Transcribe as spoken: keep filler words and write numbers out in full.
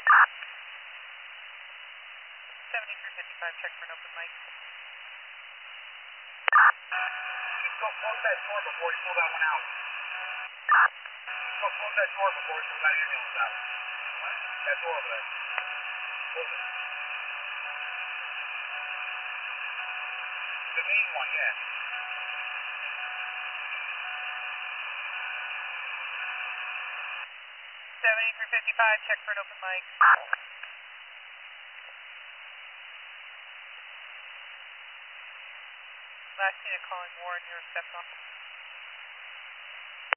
seventy-three fifty-five, check for an open mic. Just go close that door before you pull that one out. Just go close that door before you pull that ambulance out. That door over there. Close it. The main one, yeah. seventy-three fifty-five, check for an open mic. Last unit calling Warren, you're stepped off.